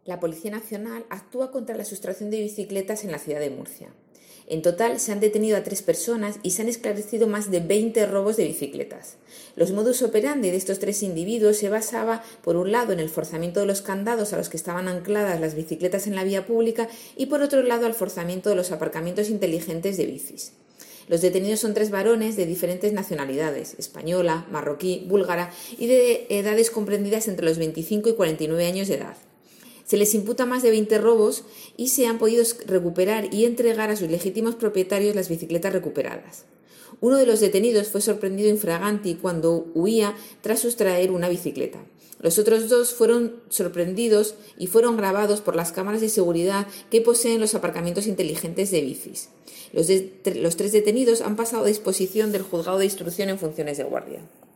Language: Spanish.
La Policía Nacional actúa contra la sustracción de bicicletas en la ciudad de Murcia. En total se han detenido a 3 personas y se han esclarecido más de 20 robos de bicicletas. Los modus operandi de estos 3 individuos se basaba, por un lado, en el forzamiento de los candados a los que estaban ancladas las bicicletas en la vía pública y, por otro lado, al forzamiento de los aparcamientos inteligentes de bicis. Los detenidos son 3 varones de diferentes nacionalidades, española, marroquí, búlgara y de edades comprendidas entre los 25 y 49 años de edad. Se les imputa más de 20 robos y se han podido recuperar y entregar a sus legítimos propietarios las bicicletas recuperadas. Uno de los detenidos fue sorprendido infraganti cuando huía tras sustraer una bicicleta. Los otros 2 fueron sorprendidos y fueron grabados por las cámaras de seguridad que poseen los aparcamientos inteligentes de bicis. Los 3 detenidos han pasado a disposición del juzgado de instrucción en funciones de guardia.